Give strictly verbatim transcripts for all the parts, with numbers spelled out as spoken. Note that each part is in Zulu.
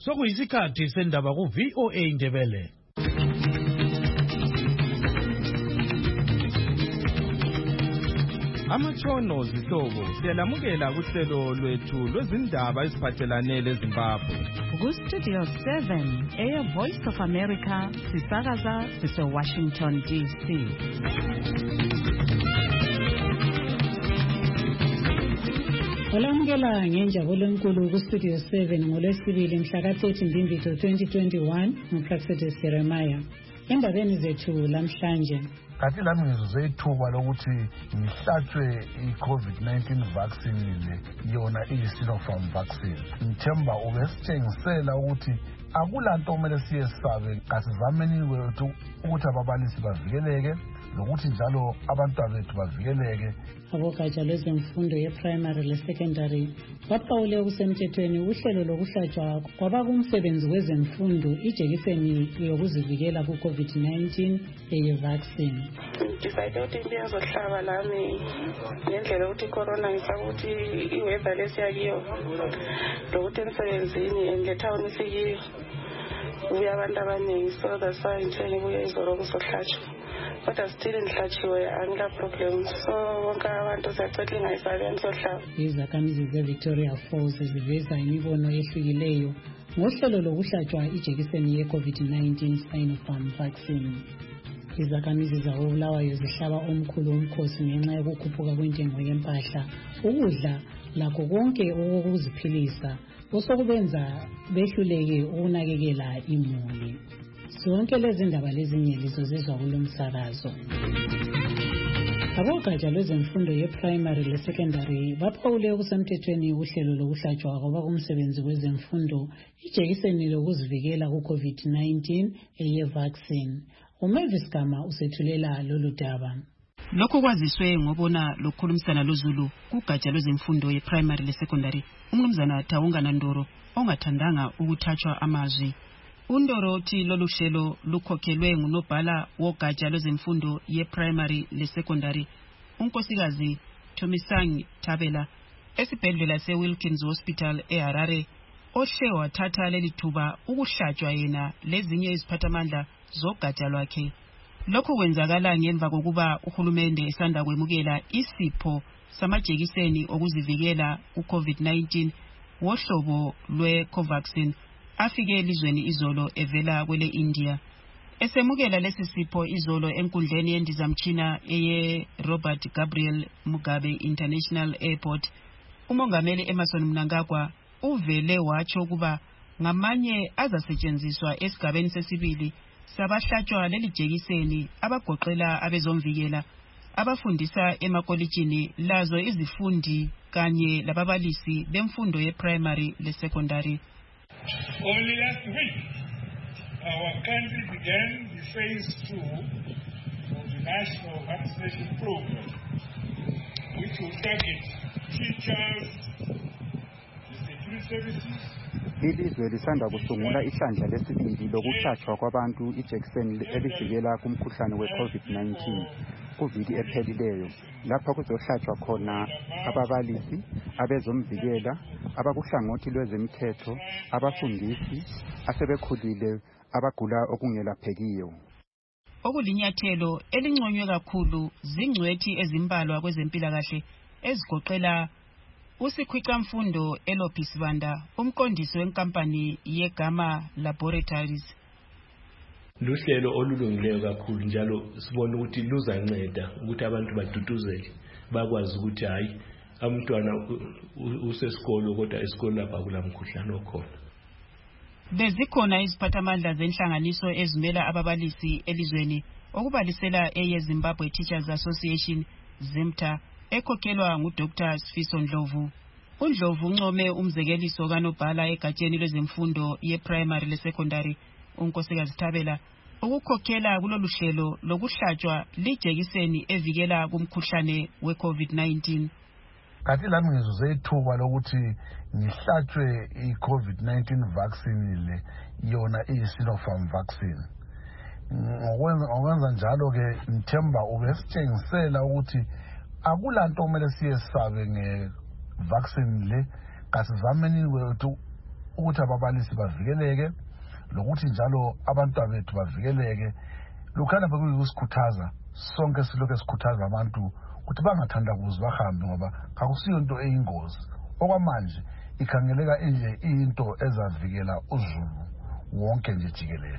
Sokuyisikhathi sendaba ku V O A Indebele. Amatshono zihlobo siyalamukela kuhlelo lwethu lwezindaba eziphathelane leZimbabwe. Ku Studio seven, Air Voice of America, sisakaza sise Washington D C. Olamukela ngenjabulo enkulu ku Studio seven ngolwesibili mhla ka thirty Mbimbitho twenty twenty-one nguProfessor Jeremiah. Endabeni zethu lamhlanje kathi lami ngizuze ithuba lokuthi ngihlatshwe i-COVID nineteen vaccine le yona iyi-Sinopharm vaccine. Ngithemba ubesitshengisela ukuthi akulanto okumele siyesabe, kasizameni wethu ukuthi ababalisi bavikeleke nokuthi njalo abantwana bethu bavikeleke. Abogatsha lwezemfundo ye-primary le-secondary baphawule okusemthethweni uhlelo lokuhlatshwa kwabakumsebenzi wezemfundo ijekiseni yokuzivikela ku-COVID nineteen eye-vaccine. Decide ukuthi ngiyazohlaba lami ngendlela yokuthi i-corona ngifaka ukuthi i-weather lesiyakiyo lokuthi emsebenzini engethawuni isikiyo ubuye abantu abaningi, so that's why ngitheni kuye izolo kuzohlatshwa. Kodwa still ngihlatshiwe angila problem, so wonke abantu siyacela ingayisabi nizohlaba. Izakhamizi ze-Victoria Falls ziveza imibono ehlukileyo ngohlelo lokuhlatshwa ijekiseni ye-COVID nineteen Sinopharm vaccine. Izakhamizi zakoBulawayo zihlaba omkhulu umkhosi ngenxa yokukhuphuka kwentengo yempahla, ukudla lakho konke okuziphilisa osokubenza behluleke ukunakekela imuli. Zonke lezi ndaba lezinye lizozizwa kulo msakazo. Abogatsha lwezemfundo ye-primary le-secondary baphawule okusemthethweni uhlelo lokuhlatshwa kwabakumsebenzi wezemfundo ijekiseni lokuzivikela ku-COVID nineteen eye-vaccine. uMavis Gama usethulela lolu daba. Lokho kwaziswe ngobona lokukhulumisana loZulu kugatsha lwezemfundo ye-primary le-secondary, umnumzana Tawungana Ndoro ongathandanga ukuthatshwa amazwi. Undoro uthi lolu hlelo lukhokhelwe ngunobhala wogatsha lwezemfundo ye-primary le-secondary, unkosikazi Thomisang Tabela, esibhedlela se-Wilkins Hospital eHarare, ohle wathatha leli thuba ukuhlatshwa yena lezinye iziphathamandla zogatsha lwakhe. Lokho kwenzakala ngemva kokuba uhulumende esanda kwemukela isipho samajekiseni okuzivikela ku-COVID nineteen wohlobo lwe-Covaxin afike elizweni izolo evela kwele India. Esemukela lesi sipho izolo enkundleni yendizamtshina eye Robert Gabriel Mugabe International Airport, umongameli Emmerson Mnangagwa uvele watsho ukuba ngamanye azasetshenziswa esigabeni sesibili sabahlatshwa leli jekiseni abagoqela abezomvikela abafundisa emakolitshini lazo izifundi kanye lababalisi bemfundo ye-primary le-secondary. Only last week, our country began the phase two of the national vaccination program, which will target teachers, the security services. Ilizwe lisanda kusungula ihlandla lesibili lokuhlatshwa kwabantu ijekiseni elivikela kumkhuhlane we-COVID nineteen kuviki ephelileyo, lapha kuzohlatshwa khona ababalisi, abezomvikela, abakuhlangothi lwezemthetho, abafundisi, asebekhulile, abagula okungelaphekiyo. Okulinyathelo elinconywe kakhulu zingcwethi ezimbalwa kwezempilakahle ezigoqela uSikhwicamfundo Elopis Banda, umqondisi wenkampani yeGama Laboratories. Luhlelo olulungileyo kakhulu njalo sibona ukuthi luzanceda ukuthi abantu baduduzele bakwazi ukuthi hayi umntwana usesikolo kodwa esikolo lapha kulamkhuhlane okhona. Bezikhona iziphathamandla zenhlanganiso ezimela ababalisi elizweni okubalisela eyeZimbabwe Teachers Association ZIMTA ekhokhelwa nguDoctor Sifiso Ndlovu. uNdlovu uncome umzekeliso kanobhala egatsheni lwezemfundo ye-primary le-secondary unkosikazi Tabela ukukhokhela kulolu hlelo lokuhlatshwa lijekiseni evikela kumkhuhlane we-COVID nineteen. Kathi lami ngizuze ithuba lokuthi ngihlatshwe i-COVID nineteen vaccine le yona iyi-Sinopharm vaccine. Ngokwenza njalo ke ngithemba ubesitshengisela ukuthi akulanto kumele siyesabe nge-vaccine le, kasizameni wethu ukuthi ababalisi bavikeleke lokuthi njalo abantwana bethu bavikeleke. Lokhana bekuyikusikhuthaza sonke silokho esikhuthaza abantu ukuthi bangathandabuzi bahambe ngoba akusiyo into eyingozi. Okwamanje ikhangeleka enje into ezavikela uzulu wonke nje jikelele.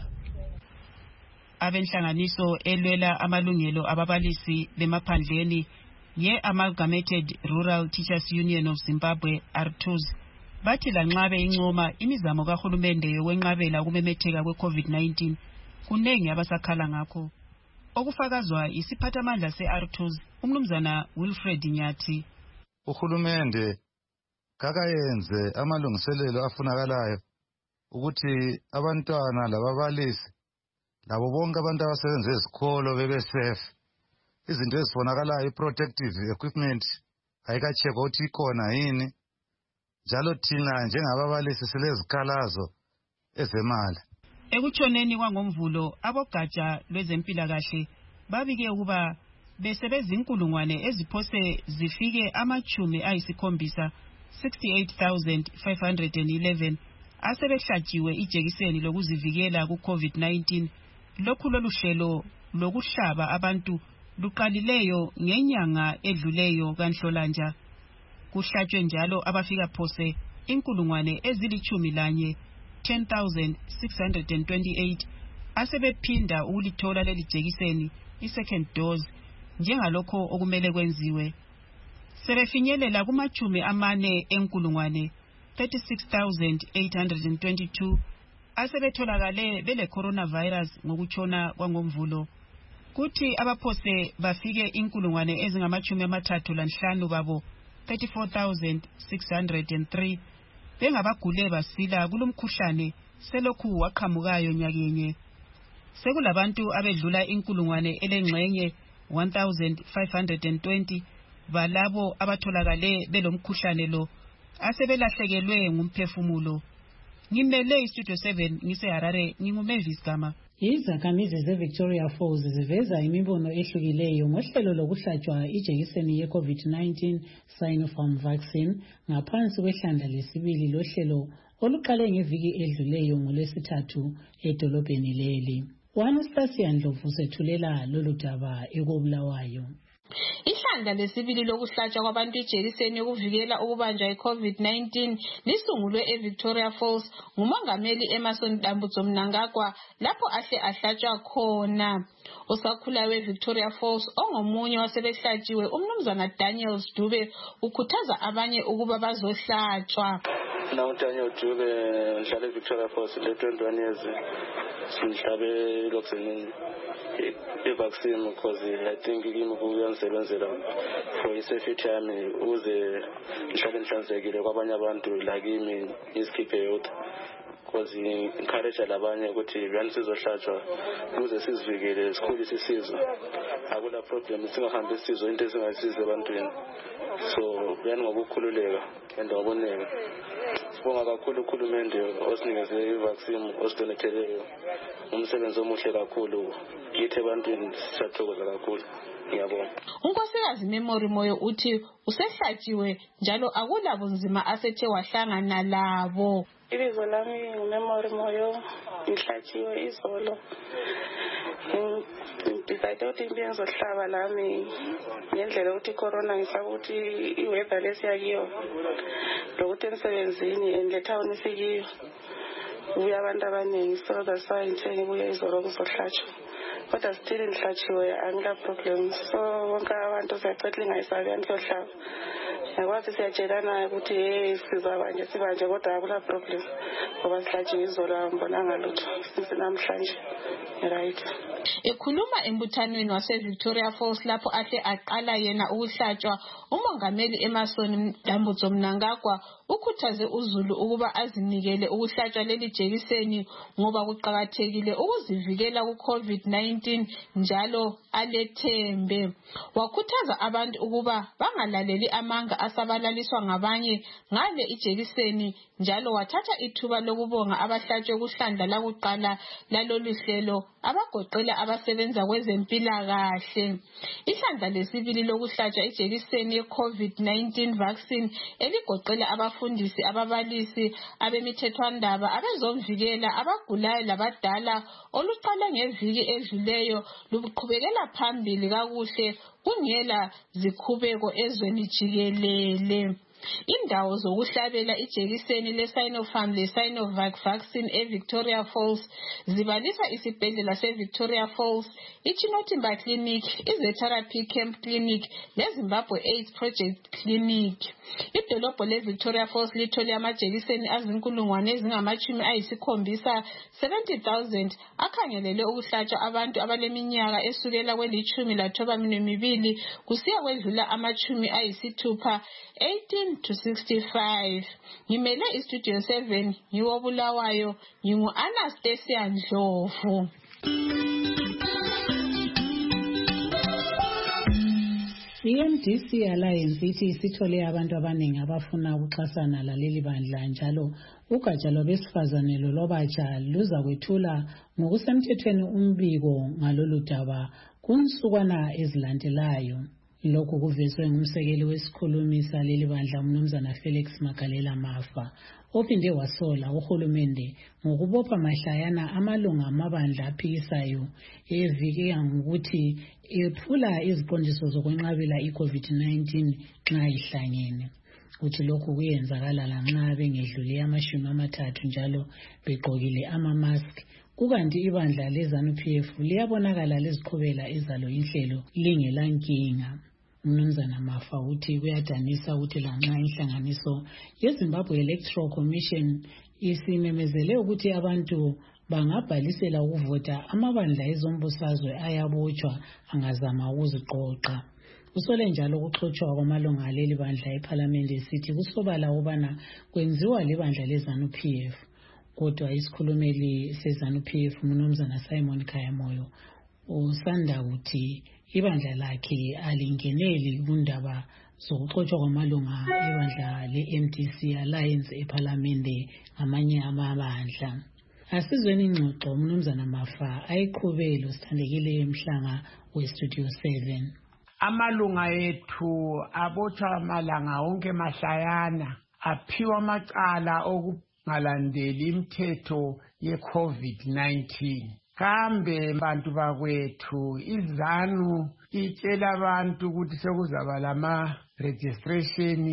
Abenhlanganiso elwela amalungelo ababalisi bemaphandleni ye-Amalgamated Rural Teachers Union of Zimbabwe R T U Z bathi lanxa beyincoma imizamo kahulumende yokwenqabela ukumemetheka kwe-COVID nineteen kunengi abasakhala ngakho. Okufakazwa isiphathamandla se-R T U Z umnumzana Wilfred Nyathi. Uhulumende kakayenze amalungiselelo afunakalayo ukuthi abantwana lababalisi labo bonke abantu abasebenza ezikolo bebe safe. Izinto ezibonakalayo i-protective equipment ayikachekwa ukuthi ikhona yini. Njalo thina njengababalisi silezikhalazo ezemali. Ekutshoneni kwangomvulo abogatsha lwezempilakahle babike ukuba besebeza inkulungwane eziphose zifike amachumi ayisikhombisa sixty-eight thousand five hundred eleven asebehlatshiwe ijekiseni lokuzivikela ku-COVID nineteen. Lokhu lolu hlelo lokuhlaba abantu luqalileyo ngenyanga edluleyo kaNhlolanja. Kuhlatshwe njalo abafika phose inkulungwane ezilichumi lanye ten thousand six hundred twenty-eight asebephinda ukulithola leli jekiseni i-second dose njengalokho okumele kwenziwe. Sebefinyelela kumachumi amane enkulungwane thirty-six thousand eight hundred twenty-two asebetholakale bele coronavirus ngokutshona kwangomvulo. Kuthi abaphose bafike inkulungwane ezingamachumi amathathu lanhlanu babo thirty-four thousand six hundred three bengabagule basila kulomkhuhlane selokhu waqhamukayo nyakenye. Sekulabantu abedlula inkulungwane elengxenye one thousand five hundred twenty balabo abatholakale belomkhuhlane lo asebelahlekelwe ngumphefumulo. Ngimele istudio seven ngiseHarare nginguMavis Gama. Izakhamizi ze-Victoria Falls ziveza imibono ehlukileyo ngohlelo lokuhlatshwa ijekiseni ye-COVID nineteen Sinopharm vaccine ngaphansi kwehlandla lesibili lohlelo oluqale ngeviki edluleyo ngolwesithathu edolobheni leli. U-Anastasia Ndlovu sethulela lolu daba ekobulawayo. Ihlandla lesibili lokuhlatshwa kwabantu ijekiseni yokuvikela ukubanjwa i-COVID nineteen lisungulwe eVictoria Falls ngumongameli Emmerson Dambudzo Mnangagwa lapho ahle ahlatshwa khona. Usakhula we-Victoria Falls ongomunye wasebehlatshiwe umnumzana Daniel Dube ukhuthaza abanye ukuba bazohlatshwa. Now Daniel Dube ngihlala eVictoria Falls le twenty-one years sihlabe lokuzini i-vaccine because I think kimi kuyanisebenzela for i-safety yami uze ngihlale nhlanzekile kwabanye abantu la kimi isikhiphe yodwa because encourage labanye ukuthi yani sizohlatshwa ukuze sizivikele sikhulise isizwe. Akula problem singahambi isizwe into esingasize ebantwini, so yani ngokukhululeka and ngoboneka sibonga kakhulu ukhulumende osinikeze i-vaccine osidonetheleyo. Umsebenzi omuhle kakhulu kithi ebantwini siyathokoza kakhulu. Ngiyabonga. Unkosikazi Memory Moyo uthi usehlatshiwe njalo akula bunzima asethe wahlangana labo. Ibizo lami nguMemory Moyo, ngihlatshiwe izolo. Ngidecide ukuthi ngizohlaba lami ngendlela ukuthi corona ngisakuthi iweather lesiyakiyo lokuthi emsebenzini endletown isikiyo ubuya abantu abaningi, so that's why ngithe ngibuye izolo kuzohlatshwa. Kodwa still ngihlatshiwe angila problem, so wonke abantu siyacela ingayisabi angiyohlaba. Ngakwazi siyatshelana ukuthi hey sizabanje sibanje kodwa akula problem ngoba sihlatshiwe izolo ngibonanga lutho sinamhlanje. Right. Ekhuluma embuthanweni wase-Victoria Falls lapho ahle aqala yena ukuhlatshwa, umongameli Emmerson Dambudzo Mnangagwa ukhuthaze uzulu ukuba azinikele ukuhlatshwa leli jekiseni ngoba kuqakathekile ukuzivikela ku-COVID nineteen njalo alethembe. Wakhuthaza abantu ukuba bangalaleli amanga asabalaliswa ngabanye ngale ijekiseni njalo wathatha ithuba lokubonga abahlatshwe kuhlandla lakuqala lalolu hlelo abagoqela abasebenza kwezempilakahle. Ihlandla lesibili lokuhlatshwa ijekiseni ye-COVID nineteen vaccine eligoqela abafundisi, ababalisi, abemithethwandaba, abezomvikela, abagulayo labadala oluqale ngeviki edluleyo luqhubekela phambili kakuhle kungela zikhubeko ezweni jikelele. Indawo zokuhlabela ijekiseni le-Sinopharm le-Sinovac vaccine e-Victoria Falls zibalisa isibhedlela se-Victoria Falls, iChinotimba Clinic, iZetherapy Camp Clinic leZimbabwe AIDS Project Clinic. Idolobho le-Victoria Falls lithole amajekiseni azinkulungwane ezingamachumi ayisikhombisa seventy thousand akhangelele ukuhlatshwa abantu abaleminyaka esukela kwelitshumi lathoba mibili kusiya kwedlula amachumi ayisithupha eighteen to sixty-five. Ngimele iStudio seven ngiwobulawayo, ngingu-Anastasia Ndlovu. I-M D C Alliance ithi isithole abantu abaningi abafuna ukuxhasana laleli bandla, njalo ugatsha lwabesifazane lolwabatsha luza kwethula ngokusemthethweni umbiko ngalolu daba kunsukwana ezilandelayo. Lokhu kuvezwe ngumsekeli wesikhulumi saleli bandla umnumzana Felix Magalela Mafa, ophinde wasola uhulumende ngokubopha mahlayana amalunga amabandla aphikisayo evikela ngokuthi ephula iziqondiso zokwenqabela i-COVID nineteen nxa ihlangene. Uthi lokhu kuyenzakala lanxa bengedlule amashumi amathathu njalo begqokile ama-mask. Kukanti ibandla le-ZANU-P F liyabonakala leziqhubela ezalo inhlelo lingelankinga. Umnumzana Mafa uthi kuyadanisa ukuthi lanxa inhlanganiso yeZimbabwe Electoral Commission isimemezele ukuthi abantu bangabhalisela ukuvota, amabandla ezombusazwe ayabotshwa angazama ukuziqoqa. Usole njalo ukuxotshwa kwamalunga aleli bandla eParliament esithi kusobala ubana kwenziwa libandla le-ZANU-P F. Kodwa isikhulumeli se-ZANU-P F umnumzana Simon Khayamoyo usanda ukuthi ibandla lakhe alingeneli kundaba zokuxotshwa kwamalunga ebandla le-M D C Alliance eParliament ngamanye amabandla. Asizweni ingxoxo umnumzana Mafa ayiqhubelo sithandekile emhlanga weStudio seven. Amalunga ethu abotshwa amalanga onke mahlayana, aphiwa amacala okungalandeli imithetho ye-COVID nineteen. Kambe bantu bakwethu iZANU itshela abantu ukuthi sekuzaba lama registration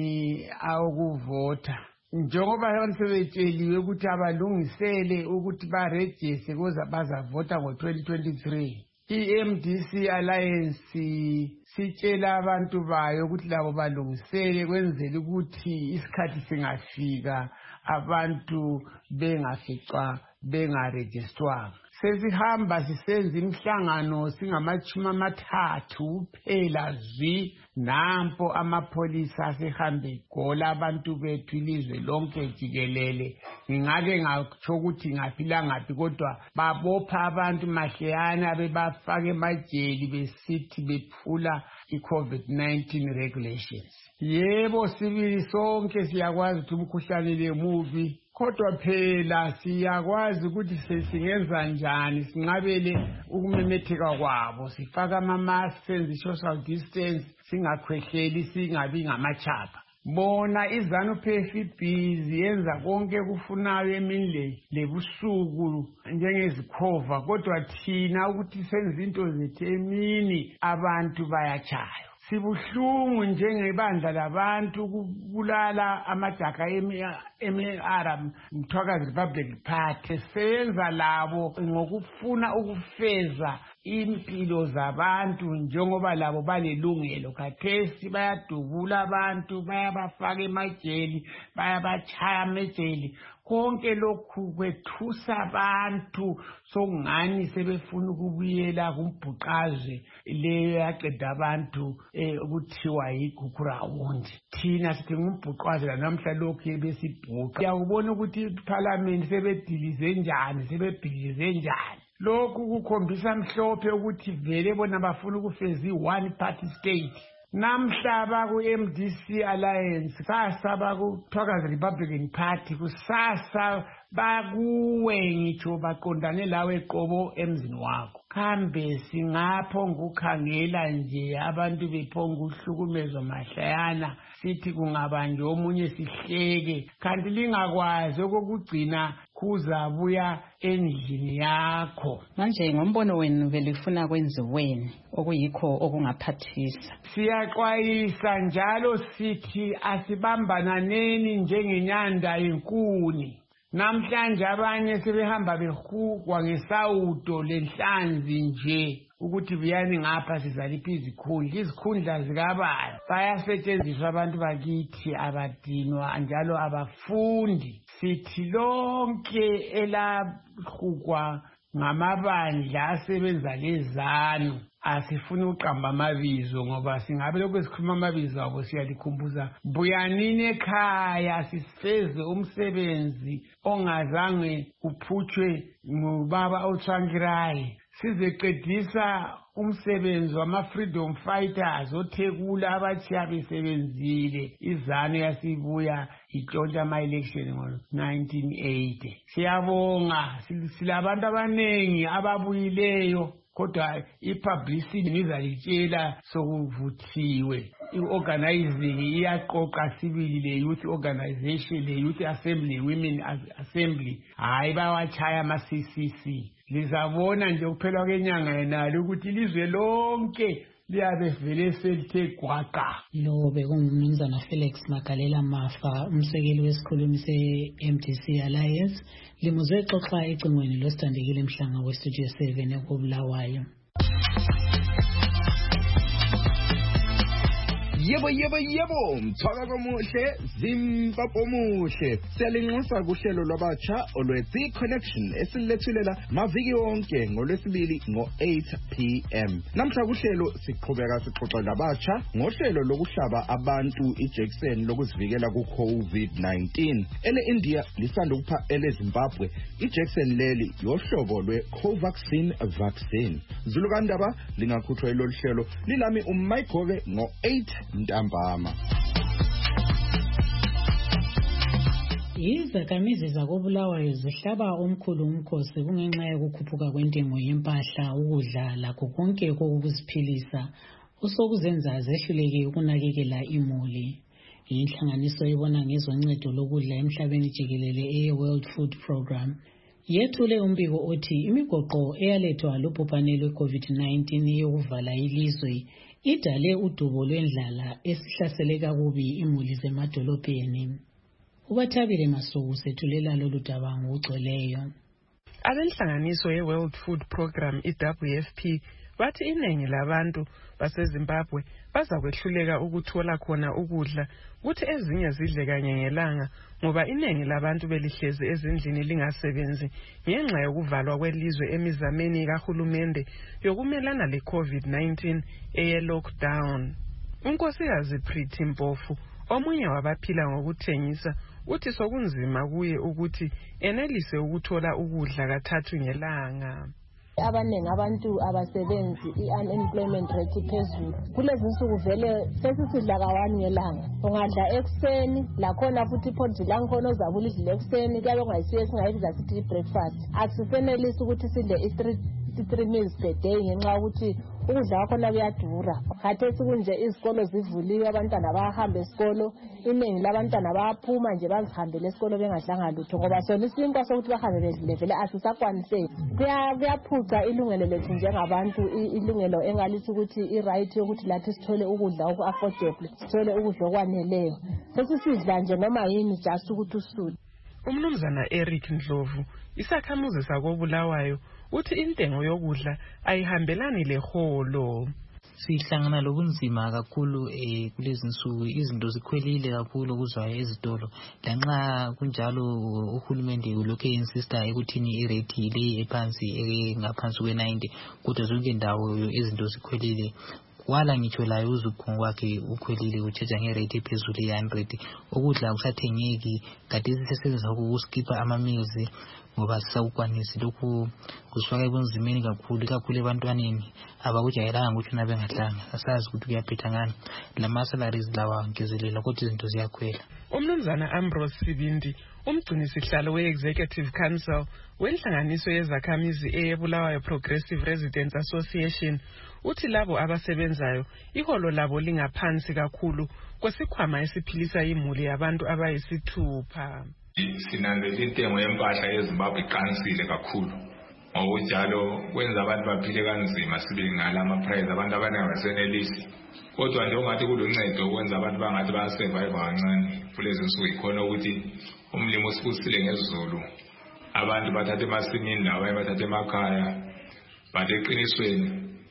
awokuvota. Njengoba abantu sebetsheliwe ukuthi abalungisele ukuthi baregister kuze bazavota ngo-twenty twenty-three. I-M D C Alliance sitshela abantu bayo ukuthi labo balungisele kwenzela ukuthi isikhathi singafika abantu bengaficwa bengarejistwanga. Sesihamba sisenza imhlangano singamachumi amathathu kuphela zwi, nampo amapholisa asehambe egola abantu bethu ilizwe lonke jikelele. Ngingake ngatsho ukuthi ngaphi ngaphi kodwa babopha abantu mahleyana bebafaka emajeli besithi bephula i-COVID nineteen regulations. Yebo, sibili sonke siyakwazi ukuthi umkhuhlane le mubi, kodwa phela siyakwazi ukuthi sesingenza njani sinqabele ukumemetheka kwabo. Sifaka ama-mask, senze social distance, singakhwehleli, singabi ngamachapha. Bona iZANU-P F ibhizi yenza konke kufunayo emini lebusuku njengezikhova, kodwa thina ukuthi senze into zethu emini abantu bayachaya. Sibuhlungu njengebandla labantu ukubulala amajaga eme-Arab Mthwakazi Republic Party. Senza labo ngokufuna ukufeza impilo zabantu njengoba labo balelungelo. Khathesi bayadubula abantu, bayabafaka emajeli, bayabachaya amejeli. Konke lokhu kwethusa abantu sokungani sebefuna ukubuyela kumbhuqazwe leyo yaqeda abantu ukuthiwa yigugurawondi. Thina sithi ngumbhuqazwe lanamhla lokhu besibhuqa. Uyakubona ukuthi iParliament sebedilize njani, sebebhilize njani. Lokhu kukhombisa mhlophe ukuthi vele bona bafuna ukufeza i-one party state. namhlaba ku-M D C Alliance sasaba ku-Thokazi Republican Party kusasa bakuwe ngitsho baqondane lawe qobo emzini wakho kambe singapho ngukhangela nje abantu bephonga uhlukumezwa mahlayana sithi kungaba nje omunye sihleke kanti lingakwazi okokugcina kuzabuya endlini yakho. Manje ngombono wenu velifuna kwenziweni okuyikho okungaphathisa? Siyaxwayisa njalo sithi asibambananeni njengenyanda yenkuni. Namhlanje abanye sebehamba behukwa ngesawudo lenhlanzi nje ukuthi buyani ngapha sizalipha izikhundla izikhundla zikabani bayasetshenziswa abantu bakithi abadinwa njalo abafundi. Sithi lonke elahukwa ngamabandla asebenza lezanu asifuna uqamba amabizo ngoba singabe lokho sikhuluma amabizo abo siyalikhumbuza buyanini ekhaya sisifeze umsebenzi ongazange uphutshwe ngubaba uTsvangirai sizeqedisa umsebenzi wama-freedom fighters othekula abatshiya besebenzile izanu yasibuya ihlontsha ama-election ngo-nineteen eighty. Siyabonga silabantu abaningi ababuyileyo kodwa i-publicity ngizalitshela sokuvuthiwe. I-organizing iyaqoqa sibili le-youth organization le-youth assembly women assembly hayi bawachaya ama-C C C. Lizabona nje kuphela kwenyanga yenalo ukuthi ilizwe lonke liyabe vele selithe gwaqa. Lo bekungumnumzana Felix Magalela Mafa umsekeli wesikhulumi se-M D C Alliance limuzwe xoxa ecingweni losithandekile Mhlanga we-Studio seven ekubulawayo. Yebo yebo yebo mthaka komuhle Zimbabwe muhle siyalinxusa kuhlelo lwabatsha olwethi connection esilethulela maviki wonke ngolwesibili ngo eight p m namhla kuhlelo siqhubeka sixoxa labatsha ngohlelo lokuhlaba abantu ijekiseni lokuzivikela ku COVID nineteen ele India lisanda ukupha ele Zimbabwe ijekiseni leli yohlobo lwe Covaxin vaccine Zulukandaba lingakhutshwa ilolu hlelo lilami uMaigove ngo eight ntambama. Izakhamizi zakobulawayo zihlaba omkhulu umkhosi kungenxa yokukhuphuka kwentengo yempahla ukudla lakho konke kokuziphilisa osokuzenza zehluleke ukunakekela imuli. Inhlanganiso ibona ngezoncedo lokudla emhlabeni jikelele e-World Food Program yethule umbiko othi imigoqo eyalethwa lubhubhane lwe-COVID nineteen yokuvala ilizwe idale udubo lwendlala esihlasele kakubi imuli zemadolobheni. Ubathabile Masuku sethulela lolu daba ngokugcweleyo. Abenhlanganiso ye-World Food Program i-W F P bathi iningi labantu baseZimbabwe bazakwehluleka ukuthola khona ukudla kuthi ezinye zidle kanye ngelanga ngoba iningi labantu belihlezi ezindlini lingasebenzi ngenxa yokuvalwa kwelizwe emizameni kahulumende yokumelana le-COVID nineteen eye-lockdown. Unkosikazi Pretty Mpofu omunye wabaphila ngokuthengisa uthi sokunzima kuye ukuthi enelise ukuthola ukudla kathathu ngelanga. Abaningi abantu abasebenzi i-unemployment rate phezulu kulezi nsuku vele sesisidla kawani ngelanga ungadla ekuseni lakhona futhi iphodzi lankhona ozabula idle ekuseni kuyabe kungayisiyo singayibiza sithi i-breakfast akusisenelisi ukuthi sidle i-three meals per day ngenxa yokuthi ukudla kwakhona kuyadura. Khathesi kunje izikolo zivuliwe abantwana bayahamba esikolo iningi labantwana bayaphuma nje bazihambele esikolo bengadlanga lutho ngoba sona isinkwa sokuthi bahambe bedlile vele asisakwaniseki. Kuyaphuca ilungelo lethu njengabantu ilungelo engalithi ukuthi i-right yokuthi lathi sithole ukudla oku-affordable sithole ukudla okwaneleyo sesisidla nje noma yini just ukuthi usule. Umnumzana Eric Ndlovu isakhamuzi sakobulawayo uthi intengo yokudla ayihambelani leholo. Sihlangana lobunzima kakhulu eh kulezi nsuku izinto zikhwelile kakhulu kuzwayo ezitolo lanxa kunjalo uhulumende ulokhe insista ekuthini irate ile ephansi ngaphansi kwe ninety kodwa zonke indawo izinto zikhwelile wala ngitsho layo uzukhungu wakhe ukhwelile utsheja ngerate ephezulu ye one hundred ukudla kusathengeki kade sisebenza ukuskipa ama meals ngoba sisawukwanisi lokhu kusifaka ebunzimeni kakhulu kakhulu ebantwaneni abakujayelanga ukuthi nabengadlanga asazi ukuthi kuyaphetha ngani lama-salaries lawa ngezelela kodwa izinto ziyakhwela. Umnumzana Ambrose Sibindi umgcinisihlalo we-Executive Council wenhlanganiso yezakhamizi eyebulawayo Progressive Residents Association uthi labo abasebenzayo iholo labo lingaphansi kakhulu kwesikhwama esiphilisa imuli yabantu abayisithupha. Sinanzela intengo yempahla yeZimbabwe iqansile kakhulu ngokunjalo kwenza abantu baphile kanzima sibili ngala ama-price abantu abaningi abasenelisi kodwa nje ungathi kuluncedo ukwenza abantu bangathi bayasurvive kancane kulezi nsuku ikhona ukuthi umlimo usibusile ngezulu abantu bathatha emasimini lawo bathatha emakhaya but eqinisweni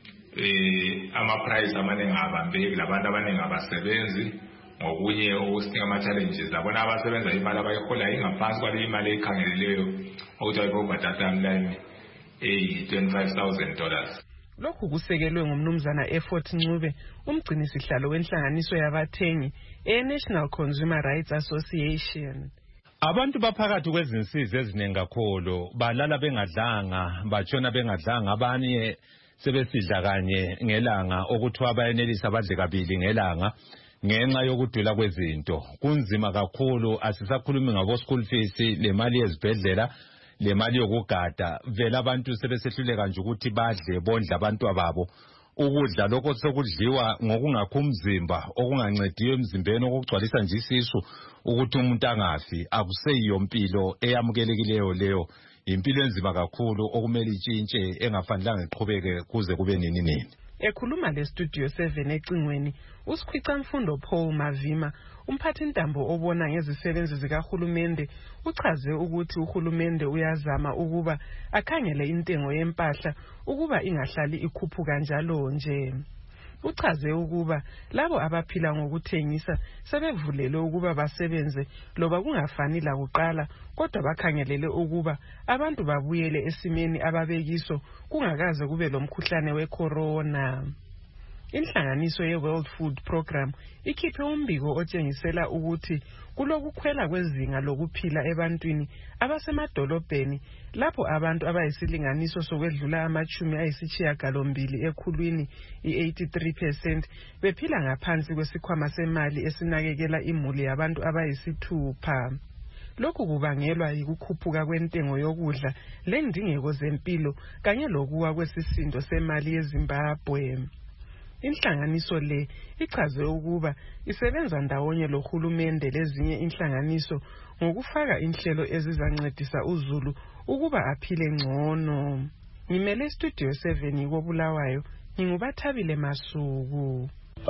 eh ama-price amaningi abambeki labantu abaningi abasebenzi ngokunye okusinika ama-challenges abona abasebenza imali abayihola ingaphansi kwale imali ekhangeleleyo ukuthi ayibobhatata mline eyi-twenty-five thousand dollars. Lokhu kusekelwe ngumnumzana Effort Ncube umgcinisihlalo wenhlanganiso yabathengi e-National Consumer Rights Association. Abantu baphakathi kwezinsizi eziningi kakhulu balala bengadlanga batshona bengadlanga abanye sebesidla kanye ngelanga okuthiwa bayenelisa badle kabili ngelanga ngenxa yokudula kwezinto. Kunzima kakhulu asisakhulumi ngabo school fees le mali yezibhedlela le mali yokugada vele abantu sebesehluleka nje ukuthi badle bondla abantu ababo ukudla lokho sekudliwa ngokungakho umzimba okungancediyo emzimbeni okugcwalisa nje isisu ukuthi umuntu angafi akuseyiyo impilo eyamukelekileyo leyo impilo enzima kakhulu okumele itshintshe engafanelanga iqhubeke kuze kube nini nini. Ekhuluma le studio seven ecingweni uSikhwica Mfundo Paul Mavima umphathi intambo obona ngezisebenzi zikahulumende uchaze ukuthi uhulumende uyazama ukuba akhangele intengo yempahla ukuba ingahlali ikhuphuka njalo nje. Uchaze ukuba labo abaphila ngokuthengisa sebevulelwe ukuba basebenze loba kungafani la kuqala kodwa bakhangelele ukuba abantu babuyele esimeni ababekiso kungakaze kube lomkhuhlane wecorona. Inhlanganiso ye-World Food Program ikhiphe umbiko otshengisela ukuthi kulokukhwela kwezinga lokuphila ebantwini abasemadolobheni lapho abantu abayisilinganiso sokwedlula amachumi ayisishiyagalombili ekhulwini i-eighty-three percent bephila ngaphansi kwesikhwama semali esinakekela imuli yabantu abayisithupha. Lokhu kubangelwa yikukhuphuka kwentengo yokudla lendingeko zempilo kanye lokuwa kwesisindo semali yeZimbabwe. Inhlanganiso le ichaze ukuba isebenza ndawonye lohulumende lezinye inhlanganiso ngokufaka inhlelo ezizancedisa uZulu ukuba aphile ngcono. Ngimele studio seven koBulawayo ngingubathabile Masuku.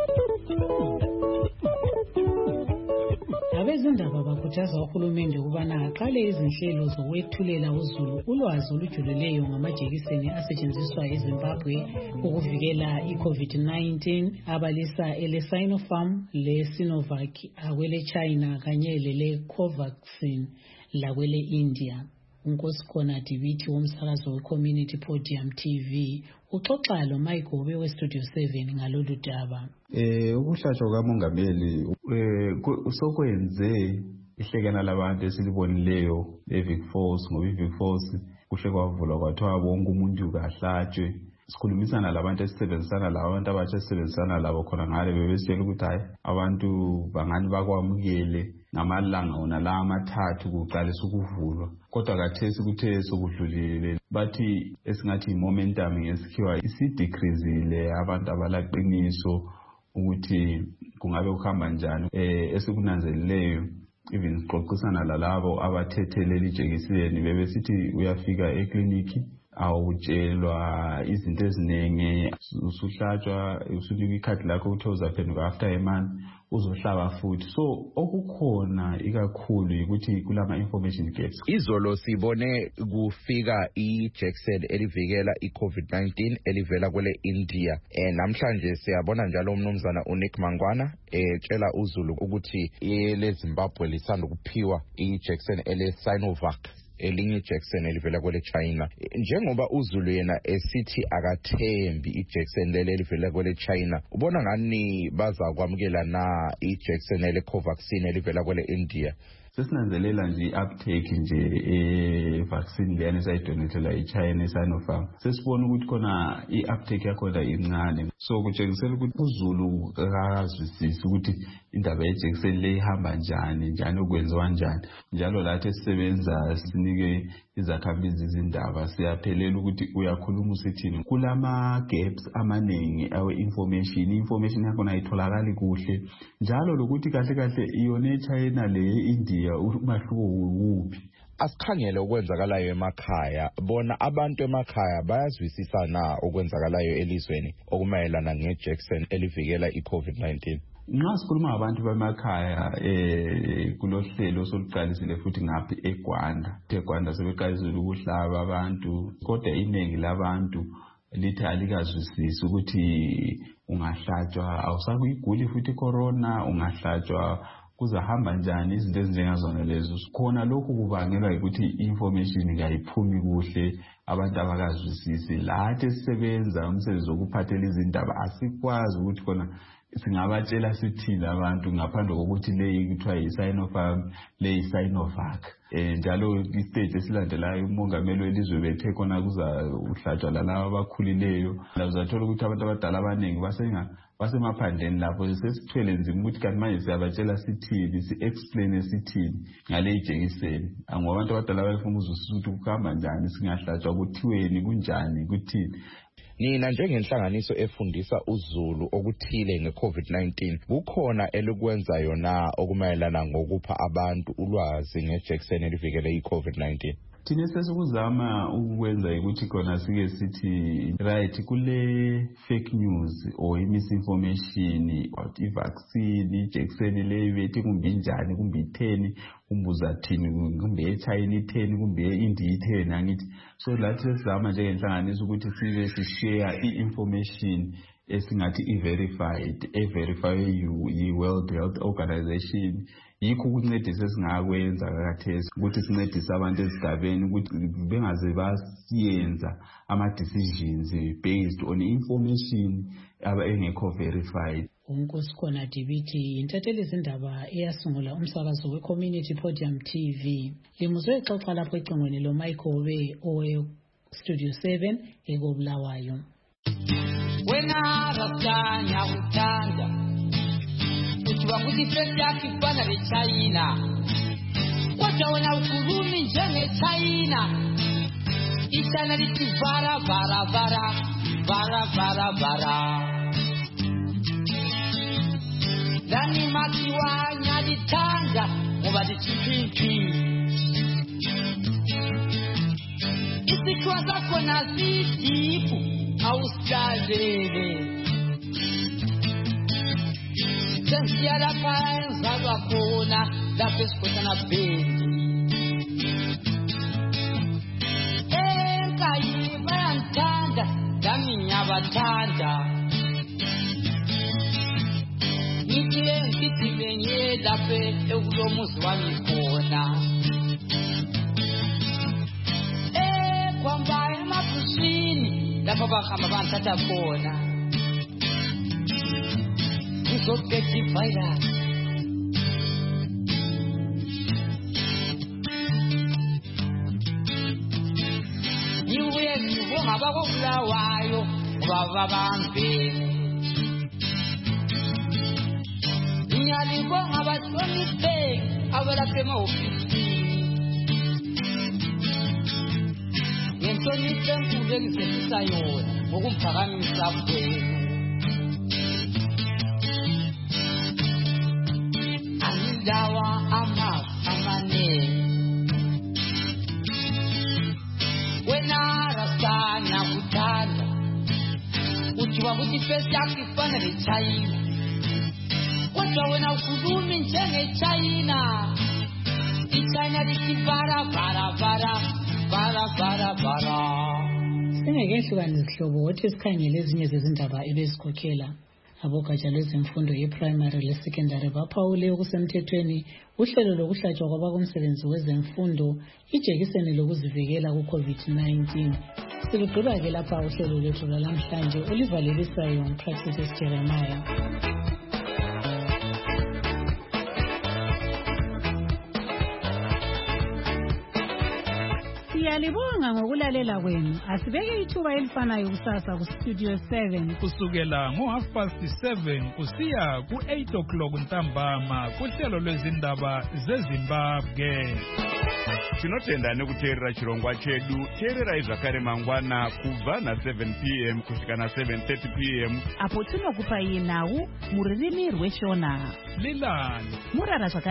Abezindaba bakhuthaza uhulumende ukubana aqale izinhlelo zokwethulela uZulu ulwazi olujulileyo ngamajekiseni asetshenziswa eZimbabwe ukuvikela i-COVID nineteen abalisa ele Sinopharm le Sinovac akwele China kanye lele Covaxin lakwele India. Unkosikhona Dibiti womsakazo we-Community Podium T V uxoxa lo Mike Obe we-Studio seven ngalolu daba. Eh ukuhlatshwa kamongameli eh usokwenze ihlekana labantu esilibonileyo eVic Falls ngoba iVic Falls kuhle kwavulwa kwathiwa bonke umuntu kahlatshwe. Sikhulumisana labantu esisebenzisana labo abantu abatsha esisebenzisana labo khona ngale bebesitshela ukuthi hayi abantu bangani bakwamukele ngamalanga wona la amathathu kuqalisa ukuvulwa kodwa kathesi kuthe sokudlulile bathi esingathi i-momentum ngesikhiwa isidecreasile abantu abalaqiniso ukuthi kungabe kuhamba njani eh esikunanzelileyo even sixoxisana lalabo abathethelele ijekiseni bebesithi uyafika ekliniki awutshelwa izinto eziningi usuhlatshwa usunika ikhadi lakho ukuthi uzaphenduka after a month uzohlaba futhi so okukhona ikakhulu ukuthi kulama information gaps. Izolo sibone kufika i-Jackson elivikela i-COVID nineteen elivela kwele India eh namhlanje siyabona njalo umnumzana uNick Mangwana etshela uZulu ukuthi ele Zimbabwe lisanda kuphiwa i-Jackson ele Sinovac elinye Jackson elivela kwele China. Njengoba uZulu yena esithi akathembi iJackson lele elivela kwele China, ubona ngani baza kwamukela na iJackson ele Covaxin elivela kwele India? sesinanzelela nje i-uptake nje e-vaccine leyana esayidonethela i-China i-Sinopharm sesibona ukuthi khona i-uptake yakhona incane so kutshengisela ukuthi uZulu akazwisisi ukuthi indaba yejekiseni le ihamba njani njani okwenziwa njani njalo lathi esisebenza sinike izakhamizi izindaba siyaphelela ukuthi uyakhuluma usithini kulama gaps amaningi awe information information yakhona ayitholakali kuhle njalo lokuthi kahle kahle iyone China le India umahluko wuphi. Asikhangele okwenzakalayo emakhaya bona abantu emakhaya bayazwisisa na okwenzakalayo elizweni okumayelana ngejekiseni elivikela i-COVID nineteen. Nxa sikhuluma ngabantu bemakhaya eh kulohlelo soluqalisile futhi ngaphi eGwanda eGwanda sebeqalisile ukuhlaba abantu kodwa iningi labantu lithi alikazwisisi ukuthi ungahlatshwa awusakuyiguli futhi corona ungahlatshwa kuzahamba njani izinto ezinjengazona lezo khona lokhu kubangelwa ukuthi information kayiphumi kuhle abantu abakazwisisi lathi sisebenza umsebenzi wokuphathela izindaba asikwazi ukuthi khona singabatshela sithini abantu ngaphandle kokuthi le kuthiwa yi-Sinopharm le yi-Sinovac eh njalo istage esilandelayo umongameli welizwe bethe khona kuza uhlatshwa lalabo abakhulileyo uzathola ukuthi abantu abadala abaningi basenga basemaphandleni lapho sesithwele nzima ukuthi kanti manje siyabatshela sithini si-explain sithini ngale ijekiseni ngoba abantu abadala bayafuna ukuzwisisa ukuthi kuhamba njani singahlatshwa kuthiweni kunjani kuthini. Nina njengenhlanganiso efundisa uZulu okuthile ngeCovid nineteen kukhona elikwenza yona okumayelana ngokupha abantu ulwazi ngejekiseni elivikela iCovid nineteen. Thina sesikuzama ukwenza ukuthi khona sike sithi right kule fake news or misinformation about i-vaccine ijekiseni le bethi kumbe njani kumbe itheni kumbuza thini kumbe eChina itheni kumbe eIndia itheni angithi so lathi sizama njengenhlanganiso ukuthi sibe sishare i-information esingathi i-verified e-verify yi-World Health Organization yikho ukuncedisa singakwenza kakathesi ukuthi sincedise abantu esigabeni ukuthi bengaze basiyenza ama-decisions based on information aba engekho verified. uNkosikhona Dibiti intatheli izindaba eyasungula umsakazo we-Community Podium T V limuzwe ixoxa lapho ecingweni lo Michael owe Studio seven eKobulawayo. Wena rasanya utanda ukiwa kuti fresh yaki bana le China wacha wana ukurumi njenge China itana liti vara vara vara vara vara vara dani makiwa nyadi tanga mubadi chipinki isikwa zako na zidipu australele sensia la paenza bakona la pescota na bendi enkai bayantanda daminya batanda nikile nkitimenye dape eulo muzwani kona e kwamba emapushini lapho bahamba banthatha khona izobhekhi virus niwe ngibonga bakobulawayo baba bambe nyalibonga abahloniphe abalapha ema-ofisini ngenhlonipho enkulu engizethisa yona ngokumphakamisa kwenu angidawa amafu amanene wena rasana kuthanda uthiwa ukuthi ifesi yakho ifana leChina kodwa wena ukhulumi njenge-China iChina lithi vara vara vara vara vara vara. Singekehlukani izihlobo wothi sikhangele ezinye zezindaba ebezikhokhela abogatsha lwezemfundo ye-primary le-secondary baphawule okusemthethweni uhlelo lokuhlatshwa kwabakumsebenzi wezemfundo ijekiseni lokuzivikela ku-COVID nineteen. Silugqiba-ke lapha uhlelo lwethu lwalamhlanje olivalelisayo nguPractices Jeremiah. Siyalibonga ngokulalela kwenu. Asibeke ithuba elifanayo kusasa ku Studio seven. Kusukela ngo half past seven kusiya ku eight o'clock ntambama kuhlelo lwezindaba zeZimbabwe. Tinotenda nekuteerera chirongwa chedu. Teererai zvakare mangwana kubva na seven p m kusvika na seven thirty p m apo tinokupa iye nhau muririmi rweshona. Lilani Murara zvakare